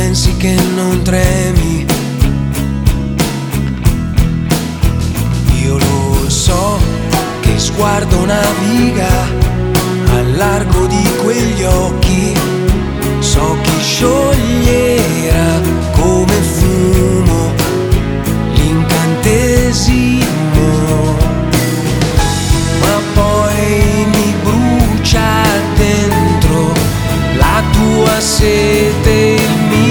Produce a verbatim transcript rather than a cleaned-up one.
pensi che non tremi. Io lo so che sguardo naviga al largo di quegli occhi, so chi scioglie